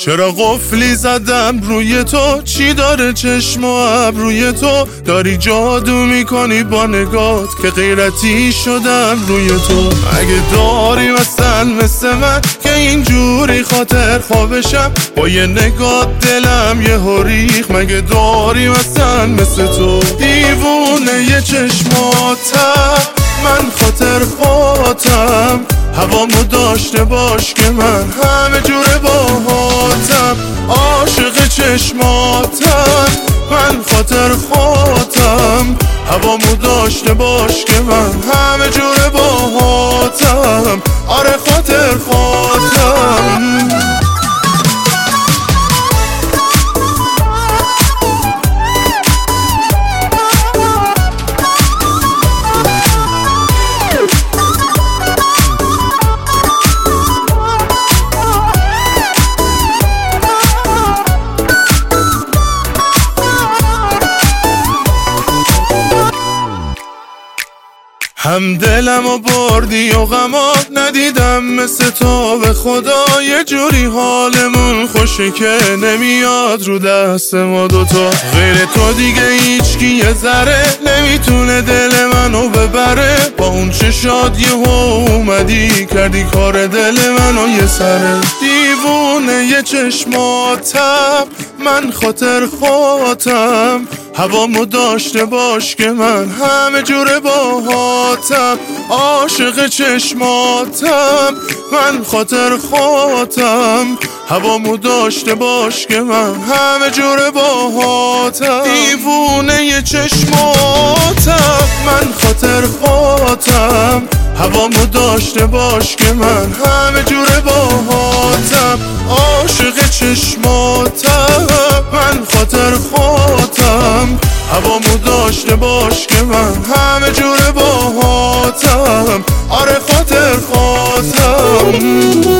چرا قفلی زدم روی تو؟ چی داره چشم و ابروی تو؟ داری جادو میکنی با نگات که غیرتی شدم روی تو. اگه داری مثل من که اینجوری خاطر خوابشم، با یه نگات دلم یه ریخ. مگه داری مثل تو؟ دیوونه یه چشماتم، من خاطر خاطم. هوامو داشته باش که من همه جوره باهاتم. عاشق چشماتم، من خاطر خاطم. هوامو داشته باش که من همه جوره باهاتم. آره خاطر خاطم. هم دلمو بردی و غمات ندیدم مثل تو. به خدا یه جوری حالمون خوشه که نمیاد رو دست ما دوتا. غیر تو دیگه هیچکی یه ذره نمیتونه دل منو ببره. با اون چشات یهو اومدی کردی کار دل منو یه سره. دیوونه یه چشماتم، من خاطر خاطم. هوامو داشته باش که من همه جوره باهاتم. عاشق چشماتم، من خاطر خاطم. هوامو داشته باش که من همه جوره باهاتم. دیوونه یه چشماتم، من خاطر خاطم. هوامو داشته باش که من همه جوره باهاتم. عاشق چشماتم، من خاطر خاطم. هوامو داشته باش که من همه جوره باهاتم. آره خاطر خاطم.